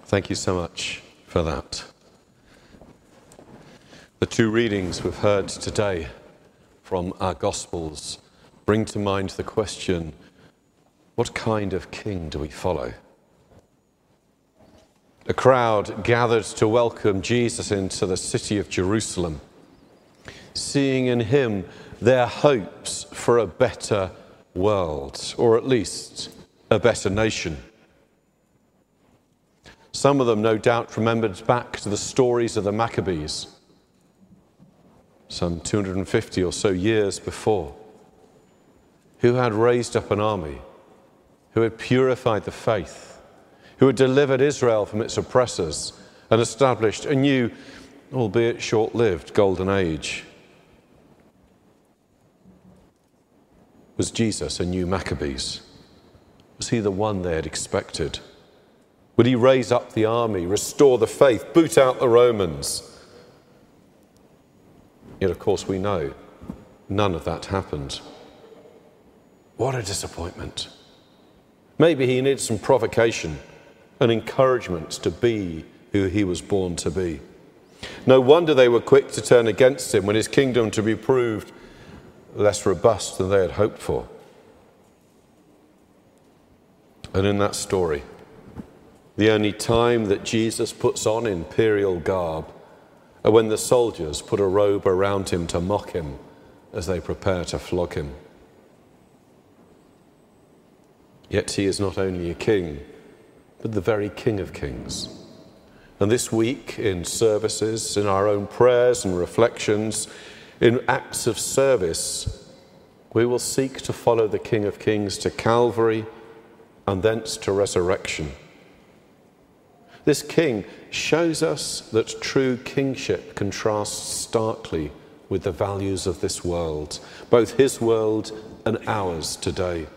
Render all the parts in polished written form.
Thank you so much for that. The two readings we've heard today from our Gospels bring to mind the question, what kind of king do we follow? A crowd gathered to welcome Jesus into the city of Jerusalem, seeing in him their hopes for a better world, or at least a better nation. Some of them, no doubt, remembered back to the stories of the Maccabees, some 250 or so years before, who had raised up an army, who had purified the faith, who had delivered Israel from its oppressors and established a new, albeit short-lived, golden age. Was Jesus a new Maccabees? Was he the one they had expected? Would he raise up the army, restore the faith, boot out the Romans? Yet, of course, we know none of that happened. What a disappointment. Maybe he needed some provocation and encouragement to be who he was born to be. No wonder they were quick to turn against him when his kingdom to be proved less robust than they had hoped for. And in that story, the only time that Jesus puts on imperial garb are when the soldiers put a robe around him to mock him as they prepare to flog him. Yet he is not only a king, but the very King of Kings. And this week, in services, in our own prayers and reflections, in acts of service, we will seek to follow the King of Kings to Calvary and thence to resurrection. This king shows us that true kingship contrasts starkly with the values of this world, both his world and ours today.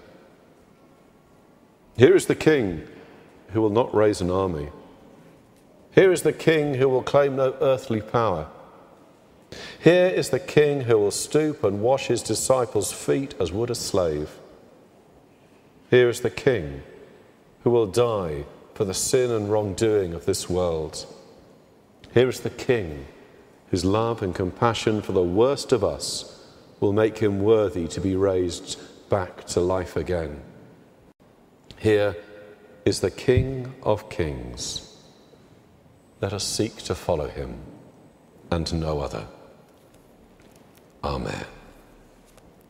Here is the king who will not raise an army. Here is the king who will claim no earthly power. Here is the king who will stoop and wash his disciples' feet as would a slave. Here is the king who will die for the sin and wrongdoing of this world. Here is the king whose love and compassion for the worst of us will make him worthy to be raised back to life again. Here is the King of Kings. Let us seek to follow him and no other. Amen.